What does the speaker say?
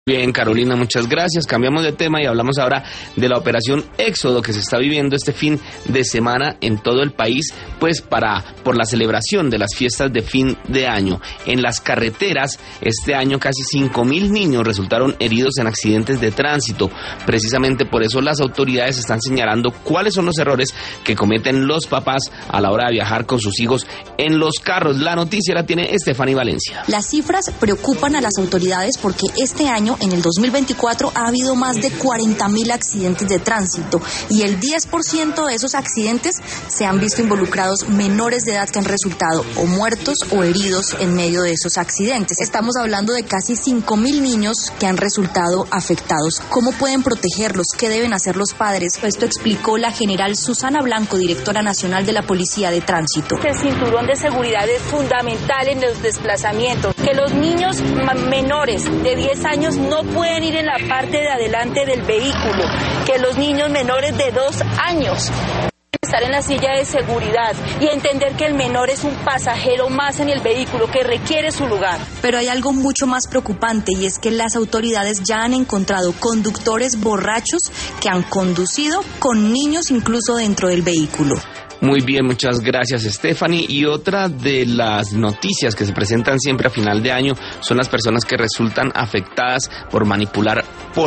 Bien, Carolina, muchas gracias. Cambiamos de tema y hablamos ahora de la operación Éxodo que se está viviendo este fin de semana en todo el país, pues por la celebración de las fiestas de fin de año. En las carreteras, este año casi 5.000 niños resultaron heridos en accidentes de tránsito. Precisamente por eso las autoridades están señalando cuáles son los errores que cometen los papás a la hora de viajar con sus hijos en los carros. La noticia la tiene Stephanie Valencia. Las cifras preocupan a las autoridades porque este año, en el 2024, ha habido más de 40.000 accidentes de tránsito y el 10% de esos accidentes se han visto involucrados menores de edad que han resultado o muertos o heridos en medio de esos accidentes. Estamos hablando de casi 5.000 niños que han resultado afectados. ¿Cómo pueden protegerlos? ¿Qué deben hacer los padres? Esto explicó la general Susana Blanco, directora nacional de la Policía de Tránsito. El cinturón de seguridad es fundamental en los desplazamientos. Que los niños menores de 10 años no pueden ir en la parte de adelante del vehículo. Que los niños menores de 2 años estar en la silla de seguridad y entender que el menor es un pasajero más en el vehículo que requiere su lugar. Pero hay algo mucho más preocupante y es que las autoridades ya han encontrado conductores borrachos que han conducido con niños incluso dentro del vehículo. Muy bien, muchas gracias, Stephanie. Y otra de las noticias que se presentan siempre a final de año son las personas que resultan afectadas por manipular